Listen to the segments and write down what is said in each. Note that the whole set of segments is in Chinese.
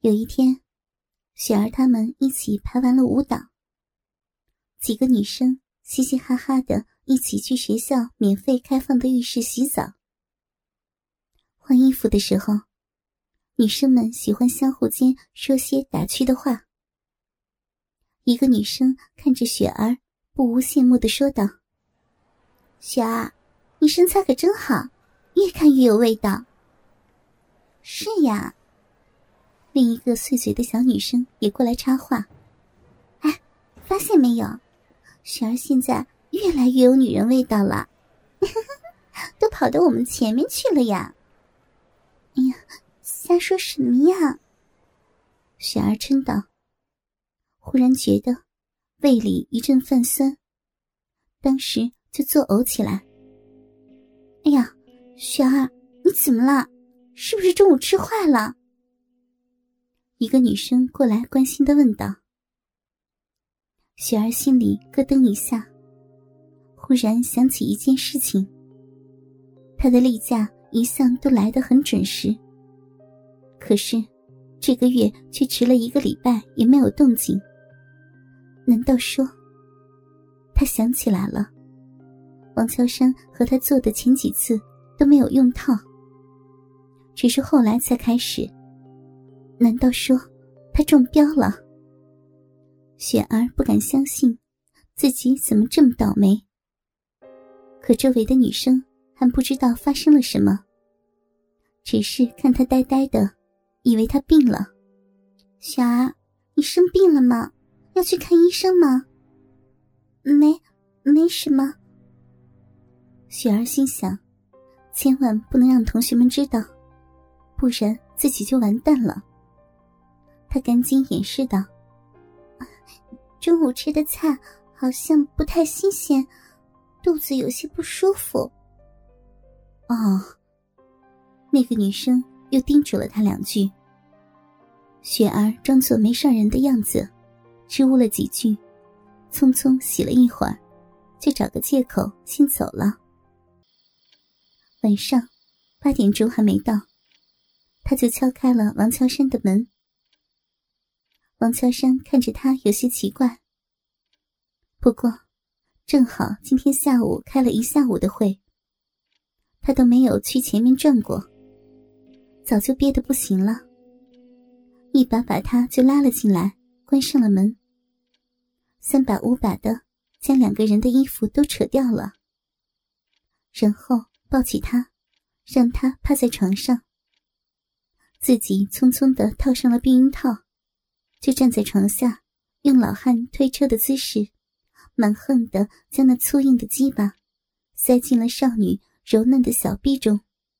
有一天，雪儿他们一起排完了舞蹈，几个女生嘻嘻哈哈的一起去学校免费开放的浴室洗澡。换衣服的时候，女生们喜欢相互间说些打趣的话。一个女生看着雪儿，不无羡慕地说道：“雪儿，你身材可真好，越看越有味道。”“是呀。”另一个碎嘴的小女生也过来插话：“哎，发现没有，雪儿现在越来越有女人味道了，都跑到我们前面去了呀。”“哎呀，瞎说什么呀？”雪儿嗔道，忽然觉得胃里一阵泛酸，当时就作呕起来。“哎呀，雪儿，你怎么了？是不是中午吃坏了？”一个女生过来关心地问道。雪儿心里咯噔一下，忽然想起一件事情。她的例假一向都来得很准时，可是这个月却迟了1个礼拜也没有动静。难道说……她想起来了，王乔山和她做的前几次都没有用套，只是后来才开始。难道说他中标了？雪儿不敢相信自己怎么这么倒霉，可周围的女生还不知道发生了什么，只是看他呆呆的，以为他病了。“雪儿，你生病了吗？要去看医生吗？”“没什么。”雪儿心想，千万不能让同学们知道，不然自己就完蛋了。他赶紧掩饰道：“中午吃的菜好像不太新鲜，肚子有些不舒服。”“哦。”那个女生又叮嘱了他2句。雪儿装作没事人的样子，支吾了几句，匆匆洗了一会儿，就找个借口先走了。晚上8点钟还没到，他就敲开了王乔山的门。王乔山看着他有些奇怪，不过正好今天下午开了一下午的会，他都没有去前面转过，早就憋得不行了，一把把他就拉了进来，关上了门，3把5把的将2个人的衣服都扯掉了，然后抱起他，让他趴在床上，自己匆匆地套上了避孕套，就站在床下，用老汉推车的姿势，蛮横地将那粗硬的鸡巴塞进了少女柔嫩的小臂中。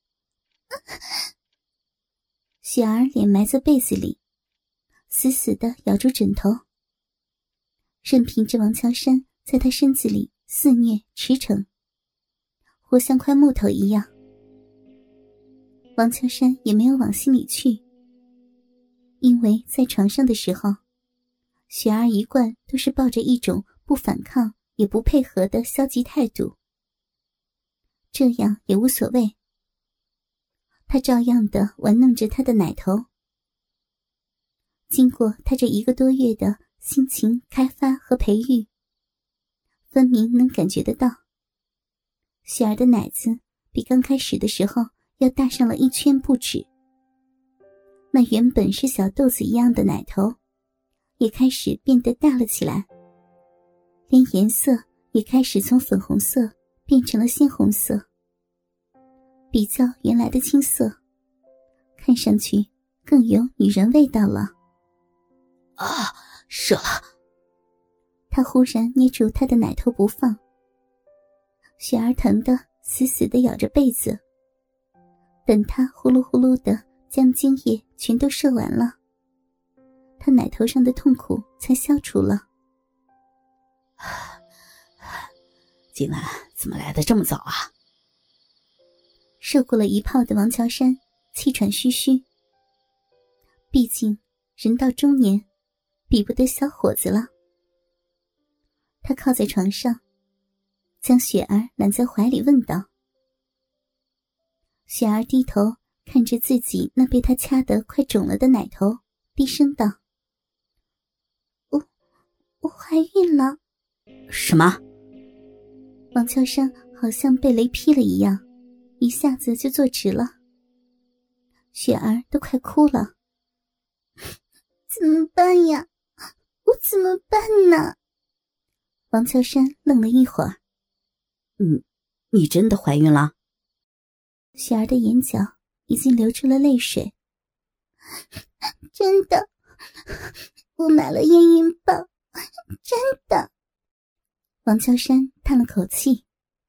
雪儿脸埋在被子里，死死地咬住枕头，任凭着王乔山在她身子里肆虐驰骋，活像块木头一样。王乔山也没有往心里去，因为在床上的时候，雪儿一贯都是抱着一种不反抗也不配合的消极态度，这样也无所谓，他照样的玩弄着他的奶头。经过他这1个多月的心情开发和培育，分明能感觉得到，雪儿的奶子比刚开始的时候要大上了1圈不止，那原本是小豆子一样的奶头也开始变得大了起来，连颜色也开始从粉红色变成了鲜红色，比较原来的青色，看上去更有女人味道了。 “啊，射了！” 他忽然捏住她的奶头不放，雪儿疼得死死地咬着被子，等他呼噜呼噜地将精液全都射完了，他奶头上的痛苦才消除了。 “今晚怎么来得这么早啊？” 射过了1炮的王乔山气喘吁吁，毕竟人到中年，比不得小伙子了。他靠在床上，将雪儿揽在怀里问道。雪儿低头看着自己那被他掐得快肿了的奶头， 低声道：“我怀孕了。” 什么？ 王乔山好像被雷劈了一样，一下子就坐直了。雪儿都快哭了。怎么办呀？我怎么办呢？王乔山愣了一会儿。 你真的怀孕了？ 雪儿的眼角已经流出了泪水。真的，我买了验孕棒，真的。王乔山叹了口气。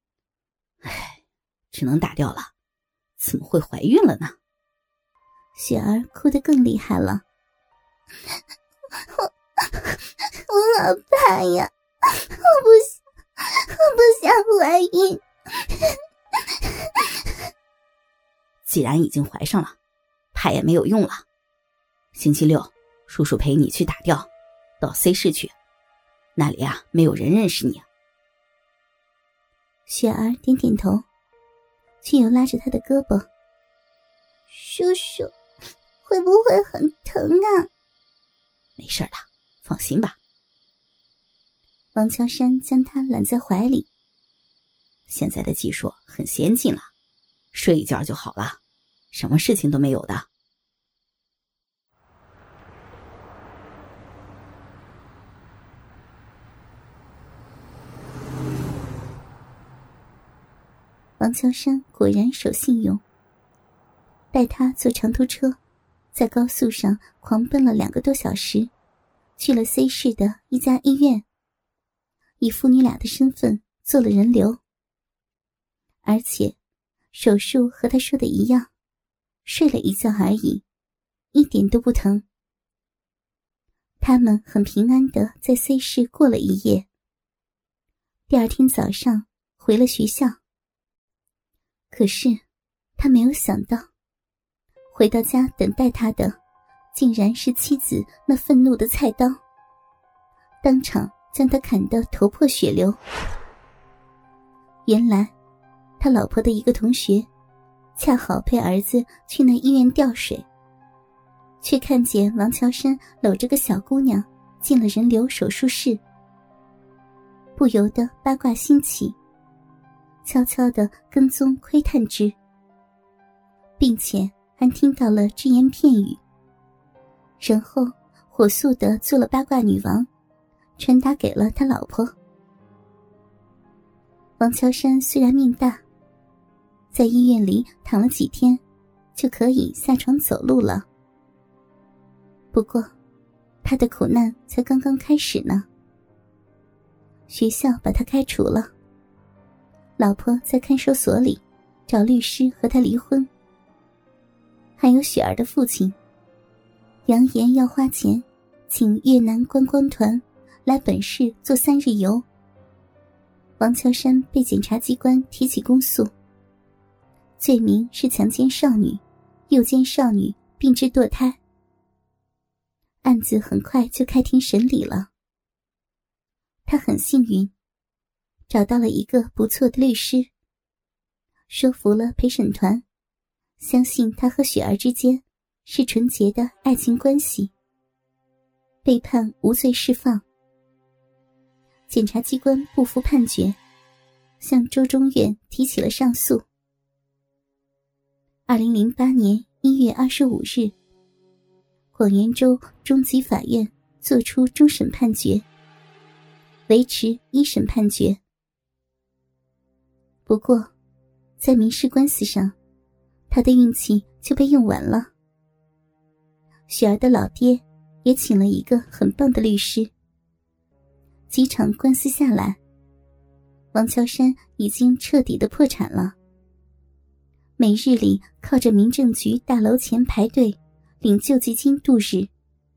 只能打掉了，怎么会怀孕了呢？ 雪儿哭得更厉害了。我好怕呀，我不想怀孕。 既然已经怀上了，怕也没有用了。星期六，叔叔陪你去打掉，到 C 市去，那里啊没有人认识你。 雪儿点点头，却又拉着他的胳膊。叔叔，会不会很疼啊？ 没事的，放心吧。 王乔山将他揽在怀里。 现在的技术很先进了，睡一觉就好了，什么事情都没有的。 王乔山果然守信用，带他坐长途车，在高速上狂奔了2个多小时，去了 C 市的一家医院，以父女俩的身份做了人流。而且手术和他说的一样，睡了一觉而已，一点都不疼。他们很平安地在 C 市过了一夜。第二天早上回了学校。可是他没有想到，回到家等待他的竟然是妻子那愤怒的菜刀，当场将他砍得头破血流。原来他老婆的一个同学恰好陪儿子去那医院吊水，却看见王乔山搂着个小姑娘进了人流手术室，不由得八卦心起，悄悄地跟踪窥探之，并且还听到了只言片语，然后火速地做了八卦女王，传达给了他老婆。王乔山虽然命大，在医院里躺了几天就可以下床走路了，不过他的苦难才刚刚开始呢。学校把他开除了，老婆在看守所里找律师和他离婚，还有雪儿的父亲扬言要花钱请越南观光团来本市做3日游。王乔山被检察机关提起公诉，罪名是强奸少女、诱奸少女并致堕胎。案子很快就开庭审理了。他很幸运，找到了一个不错的律师，说服了陪审团，相信他和雪儿之间是纯洁的爱情关系，被判无罪释放。检察机关不服判决，向州中院提起了上诉。2008年1月25日，广元州中级法院作出终审判决，维持1审判决。不过在民事官司上，他的运气就被用完了。雪儿的老爹也请了一个很棒的律师，几场官司下来，王乔山已经彻底的破产了，每日里靠着民政局大楼前排队领救济金度日。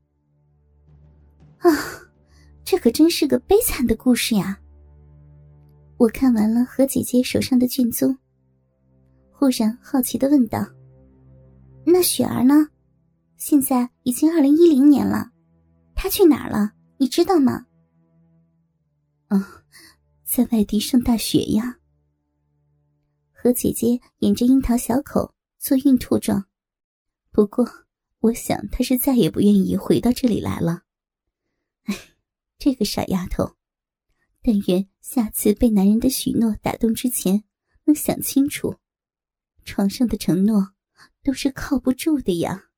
啊，这可真是个悲惨的故事呀。我看完了何姐姐手上的卷宗，忽然好奇地问道：那雪儿呢？现在已经2010年了，她去哪儿了？你知道吗？在外地上大学呀。何姐姐掩着樱桃小口做孕吐状，不过我想她是再也不愿意回到这里来了。哎，这个傻丫头，但愿下次被男人的许诺打动之前能想清楚，床上的承诺都是靠不住的呀。